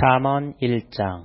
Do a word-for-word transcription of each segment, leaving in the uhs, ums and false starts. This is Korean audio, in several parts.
잠언 일 장.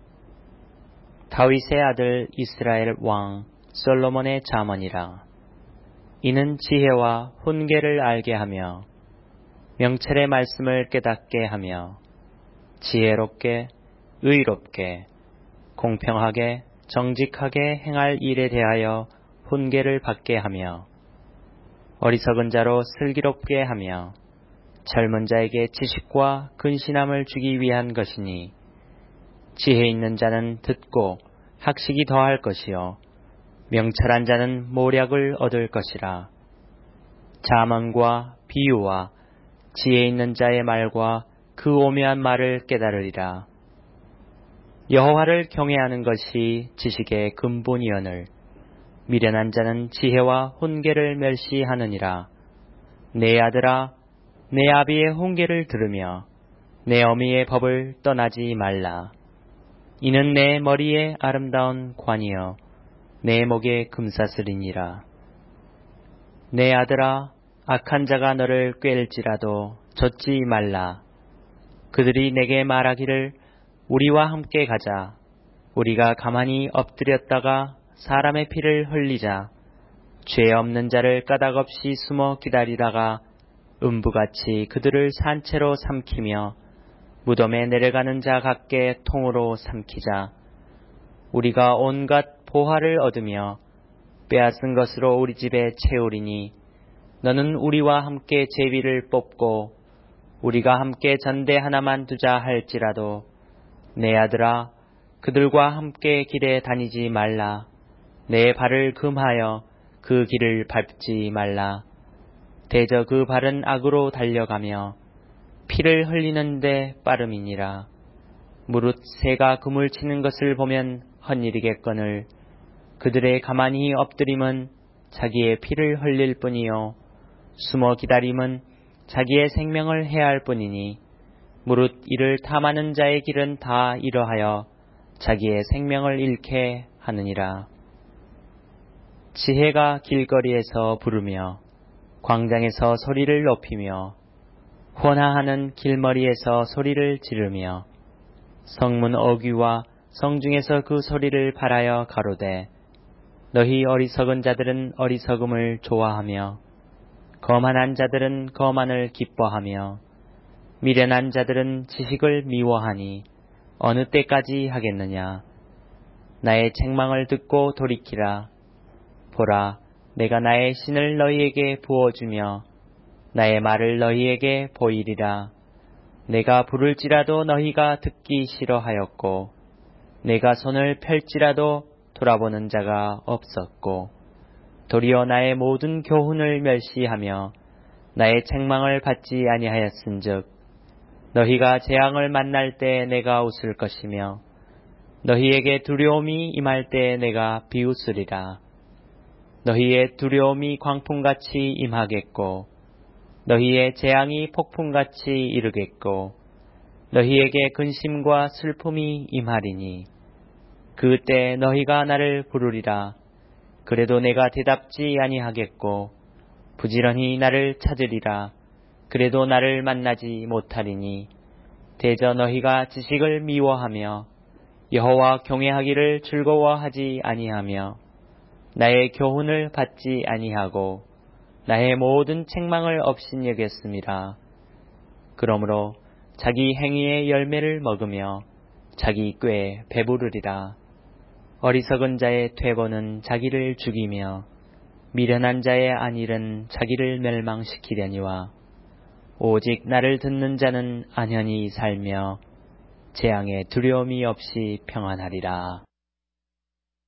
다윗의 아들 이스라엘 왕 솔로몬의 잠언이라. 이는 지혜와 훈계를 알게 하며 명철의 말씀을 깨닫게 하며 지혜롭게 의롭게 공평하게 정직하게 행할 일에 대하여 훈계를 받게 하며 어리석은 자로 슬기롭게 하며 젊은 자에게 지식과 근신함을 주기 위한 것이니, 지혜 있는 자는 듣고 학식이 더할 것이요 명철한 자는 모략을 얻을 것이라. 잠언과 비유와 지혜 있는 자의 말과 그 오묘한 말을 깨달으리라. 여호와를 경외하는 것이 지식의 근본이오늘 미련한 자는 지혜와 훈계를 멸시하느니라. 내 아들아, 내 아비의 훈계를 들으며 내 어미의 법을 떠나지 말라. 이는 내 머리에 아름다운 관이요 내 목에 금사슬이니라. 내 아들아, 악한 자가 너를 꾀일지라도 좇지 말라. 그들이 내게 말하기를 우리와 함께 가자. 우리가 가만히 엎드렸다가 사람의 피를 흘리자. 죄 없는 자를 까닭없이 숨어 기다리다가 음부같이 그들을 산채로 삼키며 무덤에 내려가는 자 같게 통으로 삼키자. 우리가 온갖 보화를 얻으며 빼앗은 것으로 우리 집에 채우리니, 너는 우리와 함께 제비를 뽑고 우리가 함께 전대 하나만 두자 할지라도 내 아들아, 그들과 함께 길에 다니지 말라. 내 발을 금하여 그 길을 밟지 말라. 대저 그 발은 악으로 달려가며 피를 흘리는데 빠름이니라. 무릇 새가 그물 치는 것을 보면 헛일이겠거늘 그들의 가만히 엎드림은 자기의 피를 흘릴 뿐이요 숨어 기다림은 자기의 생명을 해할 뿐이니, 무릇 이를 탐하는 자의 길은 다 이러하여 자기의 생명을 잃게 하느니라. 지혜가 길거리에서 부르며 광장에서 소리를 높이며 혼화하는 길머리에서 소리를 지르며 성문 어귀와 성중에서 그 소리를 발하여 가로되, 너희 어리석은 자들은 어리석음을 좋아하며 거만한 자들은 거만을 기뻐하며 미련한 자들은 지식을 미워하니 어느 때까지 하겠느냐. 나의 책망을 듣고 돌이키라. 보라, 내가 나의 신을 너희에게 부어주며 나의 말을 너희에게 보이리라. 내가 부를지라도 너희가 듣기 싫어하였고 내가 손을 펼지라도 돌아보는 자가 없었고, 도리어 나의 모든 교훈을 멸시하며 나의 책망을 받지 아니하였은즉 너희가 재앙을 만날 때 내가 웃을 것이며 너희에게 두려움이 임할 때 내가 비웃으리라. 너희의 두려움이 광풍같이 임하겠고 너희의 재앙이 폭풍같이 이르겠고 너희에게 근심과 슬픔이 임하리니, 그때 너희가 나를 부르리라. 그래도 내가 대답지 아니하겠고 부지런히 나를 찾으리라. 그래도 나를 만나지 못하리니, 대저 너희가 지식을 미워하며 여호와 경외하기를 즐거워하지 아니하며 나의 교훈을 받지 아니하고 나의 모든 책망을 업신여겼음이라. 그러므로 자기 행위의 열매를 먹으며 자기 꾀에 배부르리라. 어리석은 자의 퇴보는 자기를 죽이며 미련한 자의 안일은 자기를 멸망시키려니와 오직 나를 듣는 자는 안연히 살며 재앙에 두려움이 없이 평안하리라.